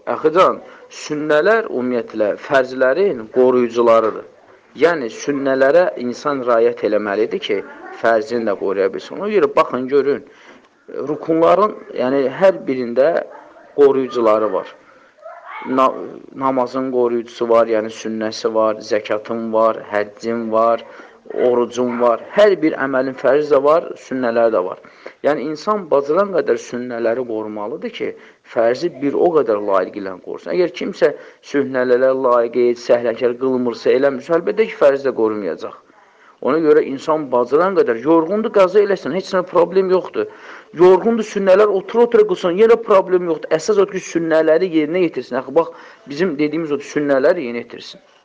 Əxican, sünnələr ümumiyyətlə fərzlərin qoruyucularıdır. Yəni, sünnələrə insan riayət eləməlidir ki, fərzini də qoruya bilsin. Ona görə, baxın, görün, rukunların, yəni hər birində qoruyucuları var. Namazın qoruyucusu var, yəni sünnəsi var, zəkatın var, həccin var, orucun var. Hər bir əməlin fərzi də var, sünnələri də var. Yəni, insan bacaran qədər sünnələri qorumalıdır ki, fərzi bir o qədər layiq ilə qorusun. Əgər kimsə sünnələrə layiq, səhləkər qılmırsa, eləmirsə, əlbəttə ki, fərzi də qorumayacaq. Ona görə insan bacaran qədər yorğundur, qaza eləsin, heç nə problem yoxdur. Yorğundur, sünnələr otur-otur qılsın, yenə problem yoxdur. Əsas odur ki, sünnələri yerinə yetirsin. Axı, bax, bizim dediyimiz odur, sünnələri yerinə yetirsin.